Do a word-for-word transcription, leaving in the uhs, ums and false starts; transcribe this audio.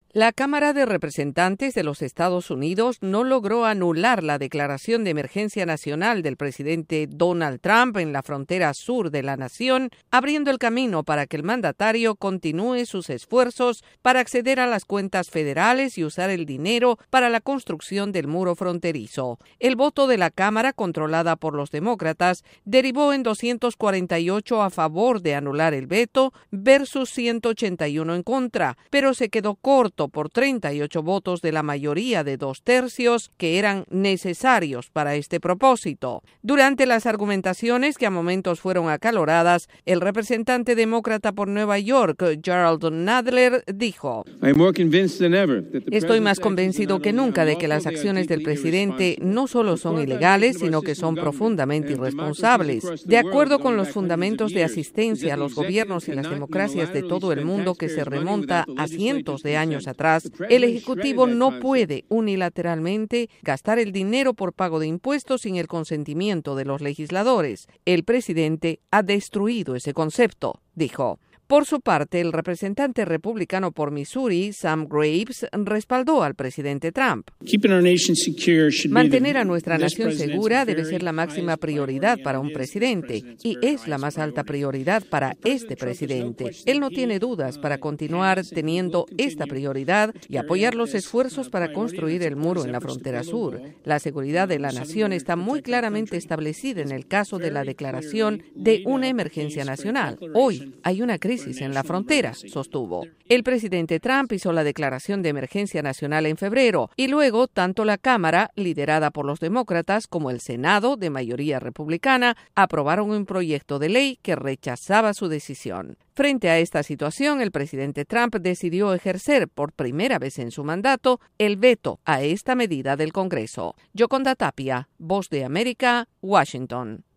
La Cámara de Representantes de los Estados Unidos no logró anular la declaración de emergencia nacional del presidente Donald Trump en la frontera sur de la nación, abriendo el camino para que el mandatario continúe sus esfuerzos para acceder a las cuentas federales y usar el dinero para la construcción del muro fronterizo. El voto de la Cámara, controlada por los demócratas, derivó en doscientos cuarenta y ocho a favor de anular el veto versus ciento ochenta y uno en contra, pero se quedó corto por treinta y ocho votos de la mayoría de dos tercios que eran necesarios para este propósito. Durante las argumentaciones, que a momentos fueron acaloradas, el representante demócrata por Nueva York, Gerald Nadler, dijo: Estoy más convencido que nunca de que las acciones del presidente no solo son ilegales, sino que son profundamente irresponsables. De acuerdo con los fundamentos de asistencia a los gobiernos y las democracias de todo el mundo que se remonta a cientos de años atrás, el Ejecutivo no puede unilateralmente gastar el dinero por pago de impuestos sin el consentimiento de los legisladores. El presidente ha destruido ese concepto, dijo. Por su parte, el representante republicano por Missouri, Sam Graves, respaldó al presidente Trump. Mantener a nuestra nación segura debe ser la máxima prioridad para un presidente, y es la más alta prioridad para este presidente. Él no tiene dudas para continuar teniendo esta prioridad y apoyar los esfuerzos para construir el muro en la frontera sur. La seguridad de la nación está muy claramente establecida en el caso de la declaración de una emergencia nacional. Hoy hay una crisis en la frontera, sostuvo. El presidente Trump hizo la declaración de emergencia nacional en febrero y luego tanto la Cámara, liderada por los demócratas, como el Senado, de mayoría republicana, aprobaron un proyecto de ley que rechazaba su decisión. Frente a esta situación, el presidente Trump decidió ejercer por primera vez en su mandato el veto a esta medida del Congreso. Yoconda Tapia, Voz de América, Washington.